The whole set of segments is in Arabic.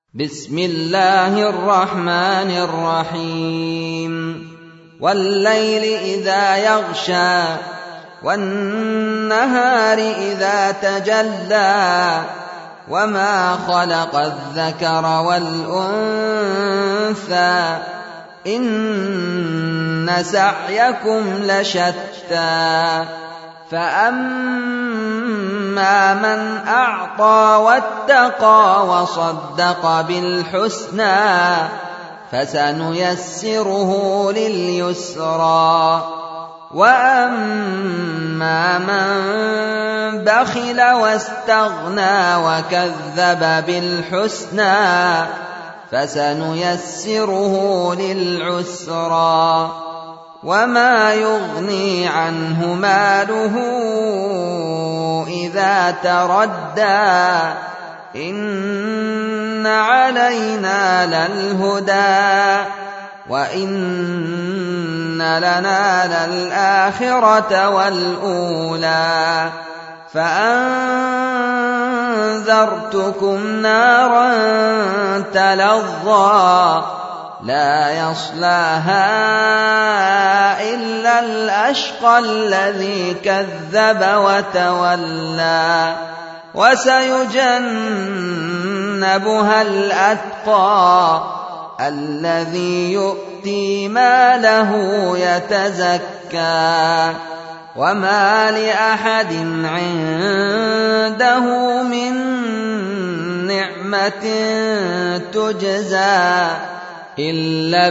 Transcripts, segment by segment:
بسم الله الرحمن الرحيم والليل إذا يغشى والنهار إذا تجلى وما خلق الذكر والأنثى إن سعيكم لشتى فأما من أعطى واتقى وصدق بالحسنى فسنيسره لليسرى وأما من بخل واستغنى وكذب بالحسنى فسنيسره للعسرى وما يغني عنه ماله إذا تردى إن علينا للهدى وإن لنا للآخرة والأولى فأنذرتكم نارا تلظى لا يصلاها إلا الأشقى الذي كذب وتولى وسيجنبها الأتقى الذي يؤتي ماله يتزكى وما لأحد عنده من نعمة تجزى إلا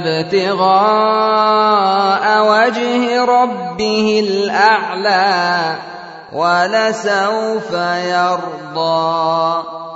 ابتغاء وجه ربه الأعلى ولسوف يرضى.